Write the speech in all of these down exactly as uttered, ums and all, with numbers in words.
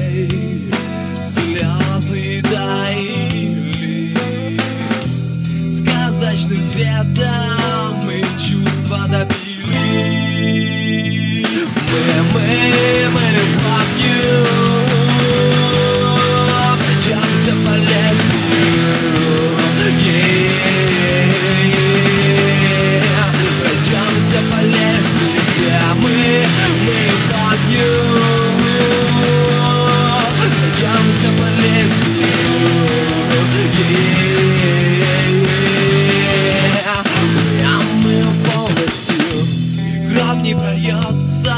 моей слезы таили сказочным светом и чувства добили. Мы, мы, мы любовью пройдемся по лезвию, yeah. Пройдемся по лезвию, где мы, мы любовью пройдемся по лезвию, yeah. Мы полностью, и кровь не прольется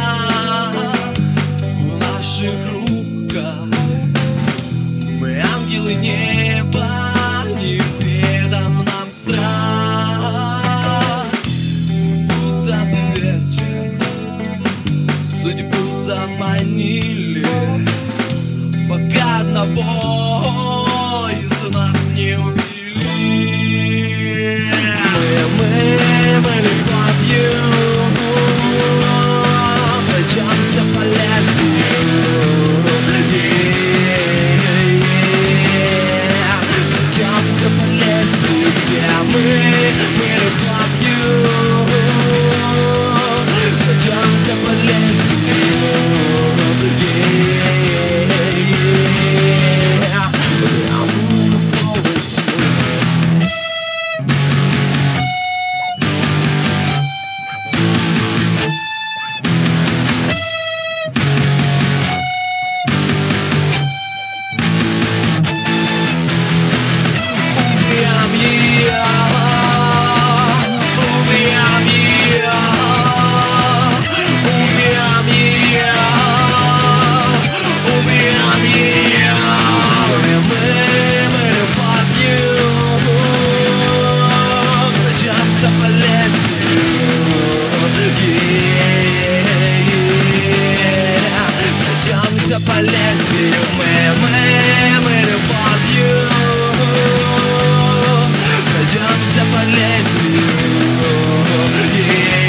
в наших руках. Мы ангелы неба, не ведом нам страх. Будто бы вечер судьбу заманили, пока одного из нас не убили. Мы, мы, мы любовью пройдемся по лезвию, yeah. Пройдемся по лезвию, где мы, мы любовью пройдемся по лезвию, yeah. Прямо по лезвию. По лезвию мы, мы, мы любовью пройдемся по лезвию, yeah.